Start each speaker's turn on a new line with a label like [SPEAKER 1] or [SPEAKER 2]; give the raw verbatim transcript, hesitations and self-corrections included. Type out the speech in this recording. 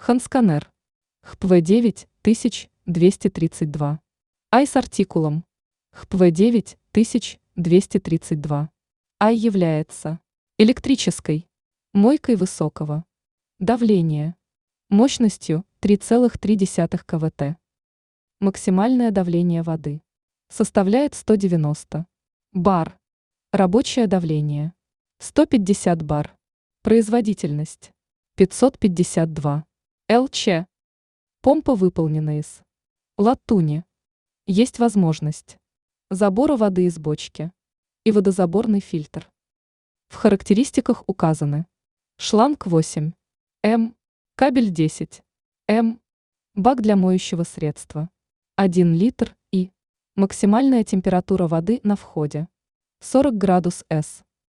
[SPEAKER 1] Хансканер. х п в девять тысяч двести тридцать два. Ай с артикулом. х п в девять тысяч двести тридцать два. Ай является электрической мойкой высокого давления мощностью три целых три десятых киловатт. Максимальное давление воды составляет сто девяносто бар. Рабочее давление сто пятьдесят бар. Производительность пятьсот пятьдесят два лч. Помпа выполнена из латуни. Есть возможность забора воды из бочки и водозаборный фильтр. В характеристиках указаны шланг восемь эм, кабель десять эм, бак для моющего средства один литр и максимальная температура воды на входе сорок градусов С.